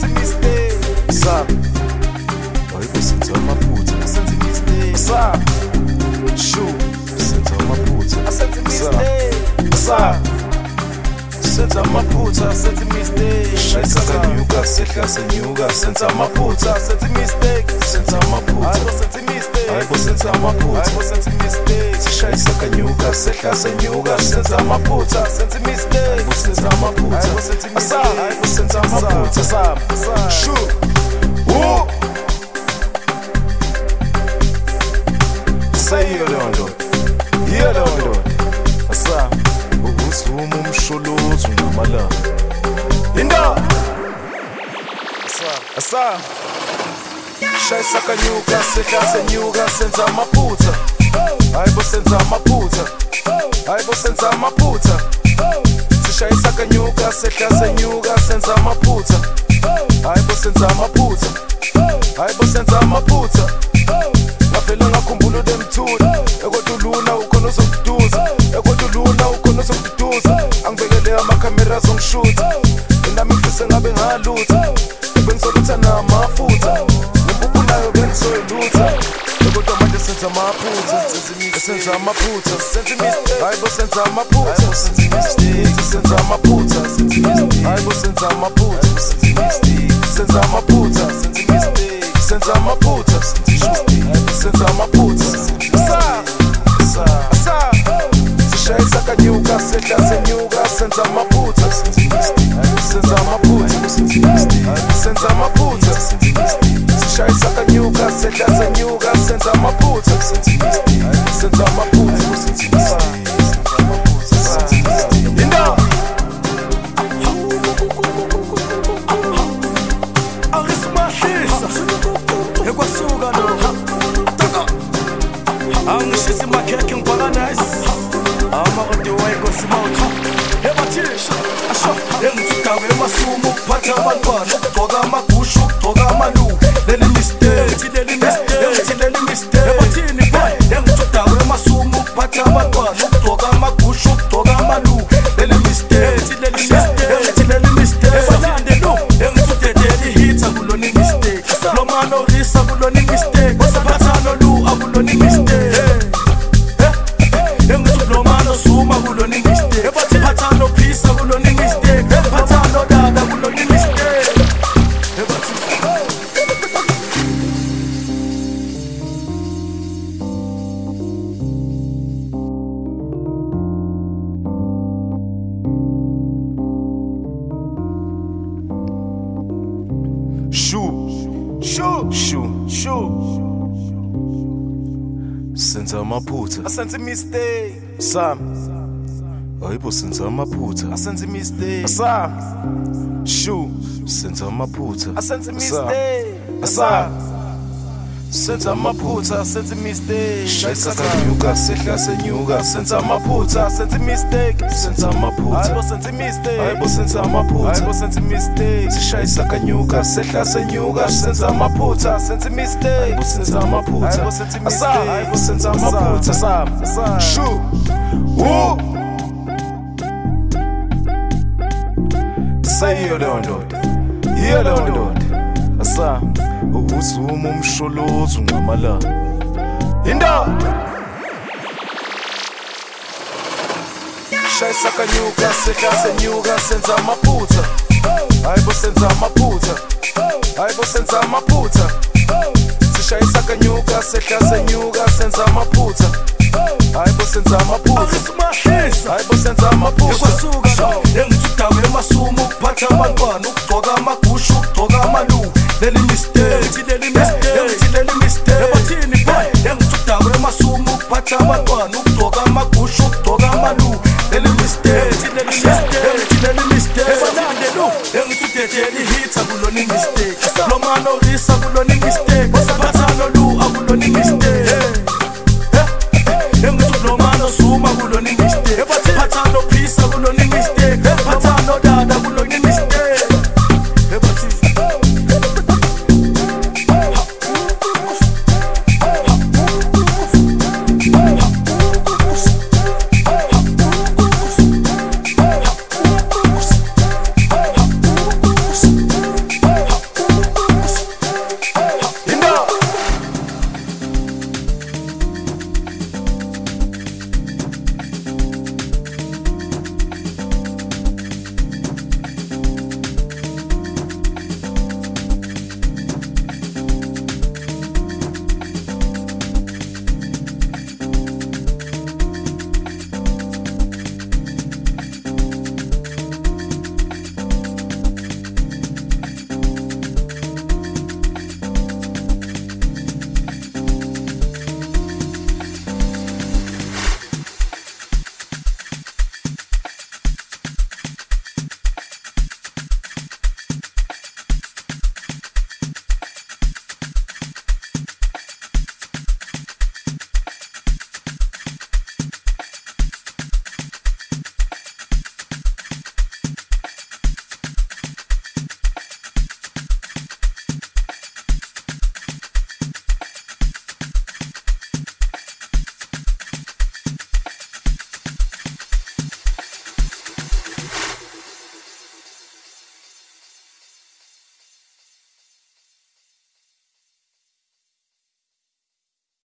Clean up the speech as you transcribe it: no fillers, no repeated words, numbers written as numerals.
mistake. Sa hayibo senza amaphutha Asenze mistake. Sa Shu senza amaphutha Asenze mistake. Sa senza amaphutha Asenze mistake. Shayisa kanyuka sehla senyuka senza amaphutha Asenze mistake. senza amaphutha Hayibo senze mistake. hayibo senza amaphutha Hayibo senze mistake. Sishayisa kanyuka sehla senyuka senza amaphutha Asenze mistake. hayibo senza amaphutha Hayibo senze Asa mistake. hayibo senza amaphutha Sa. Shu Say yondo Asa ubuzuma umsholozo ngamala Inda Asa Shayisa kanyuka sehla senyuka senza amaphutha hayibo senza amaphutha hayibo senza amaphutha Sishayisa kanyuka sehla senyuka senza amaphutha hayibo senza amaphutha hayibo senza amaphutha ngavele ngakhumbula udemthula ekoduluna ukhona uzokuduza ekoduluna ukhona uzokuduza angibekele amakhamera azongishutha nami ngifise ngabe ngalutha bengisolutha namafutha nempuphu nayo bengisoyilutha kodwa manje senza amaphutha senza amaphutha hayibo senza amaphutha senza amaphutha hayibo senza amaphutha senza amaphutha senza amaphutha senza amaphutha sa sishayisa kanyuka sehla senyuka senza amaphutha senza amaphutha senza amaphutha sishayisa kanyuka sehla senyuka senza amaphutha senza amaphutha Inda Ekwasuka no Taka Angishisi makhekhe ngiphakanize Amakode wayikosi mawuthu Ebathisha Asho Engithudawe emasumu ukuphatha abantwana Ukugcoka amagushu ukugcoka amaluku Leli mistake Leli mistake Ebathini boy Engithudawe emasumu ukuphatha abantwana Ukugcoka amagushu ukugcoka amaluku Leli mistake Leli mistake Ebathinde lo Engithudedeli hitha kulona mistake Lomano risa kulona mistake Sapathano lu akulona mistake Engithudlomano suma kulona mistake Pathano phisa kulona mistake Pathano dada kulona mistake Shu senza amaphutha Asenze mistake. Sa hayibo senza amaphutha Asenze mistake. Sa Shu senza amaphutha Asenze mistake. Asa Senza amaphutha, senze mistake. Shayisa kanyuka sehla senyuka senza amaphutha Senze mistake. senza amaphutha Hayibo senze mistake. hayibo senza amaphutha Hayibo senze mistake. Sishayisa kanyuka sehla senyuka senza amaphutha Senze mistake. hayibo senza amaphutha Hayibo senze Asa mistake. hayibo senza amaphutha Sa. Shu Say yondo Asa ubuzuma umsholozo ngamala Inda Shayisa kanyuka sehla senyuka senza amaphutha hayibo senza amaphutha hayibo senza amaphutha Sishayisa kanyuka sehla senyuka senza amaphutha hayibo senza amaphutha hayibo senza amaphutha Ekwasuka no Engithudawe emasumu ukuphatha abantwana Ukugcoka amagushu ukugcoka amaluku Leli mistake Leli mistake Ebathini boy Engithudawe emasumu ukuphatha abantwana Ukugcoka amagushu ukugcoka amaluku Leli mistake Leli mistake Ebanande lo Engithudedeli hitha kulona mistake Lomano risa kulona mistake